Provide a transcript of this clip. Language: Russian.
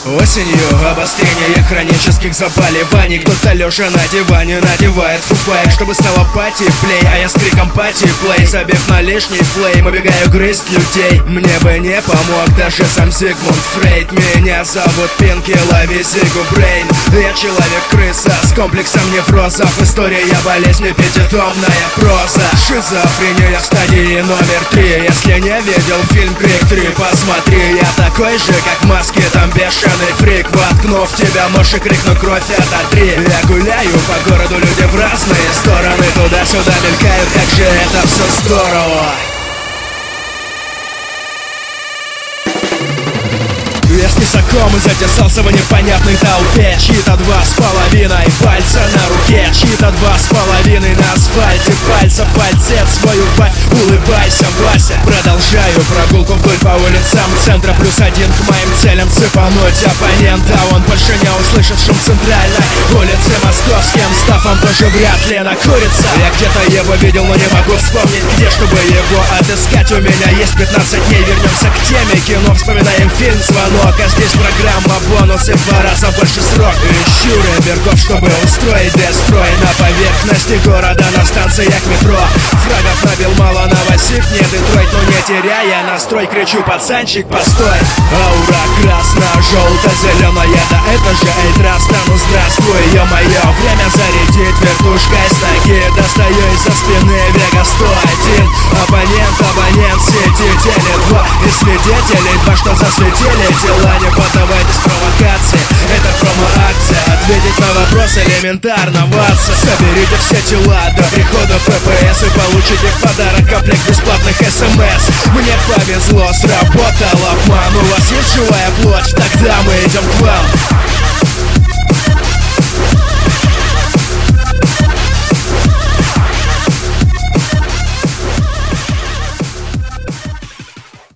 Осенью обострение хронических заболеваний. Кто-то лежа на диване надевает фуфайк, чтобы снова пати-плей, а я с криком пати-плей, забив на лишний флейм, убегаю грызть людей. Мне бы не помог даже сам Зигмунд Фрейд. Меня зовут Пинки, лови Зигу Брейн. Я человек-крыса с комплексом неврозов. История болезни, пятитомная проза. Шизофрения в стадии номер 3. Если не видел фильм Крик 3, посмотри. Я такой же, как в Маске, там бешеный фрик. Воткнув тебя, можешь крикнуть кровь, ототри. Я гуляю по городу, люди в разные стороны, туда-сюда мелькают, как же это все здорово. Я с несоком и затесался в непонятной толпе. Чьи-то 2,5 пальца на руке, чьи-то 2,5 на асфальте. Пальца пальцет свою улыбайся, Вася. Продолжаю прогулку вдоль по улицам центра. +1 к моим целям цепануть оппонента. Он больше не услышит шум центральной улицы. Московским стафом тоже вряд ли накурится. Я где-то его видел, но не могу вспомнить где, чтобы его отыскать. У меня есть 15 дней, вернемся к теме кино. Вспоминаем фильм «Звонок». А здесь программа бонусы, в 2 раза больше срок. Ищу рэперков, чтобы устроить дестрой на поверхности города, на станциях метро. Фрагов набил мало, новосик не Детройт, но не теряя настрой, кричу: пацанчик, постой. Аура красно-желто-зеленая, да это же Эльтраста. Ну здравствуй, ё-моё, время зарядить вертушкой с ноги. Достаю из-за спины Вега 101. Абонент, сети Теле2 и свидетелей 2, что засветили дела. Не поддавайтесь провокации, это промо-акция. Ответить на вопрос элементарно, ватса. Соберите все тела до прихода ППС и получите в подарок комплект бесплатных СМС. Мне повезло, сработал обман. У вас есть живая плоть? Тогда мы идем к вам.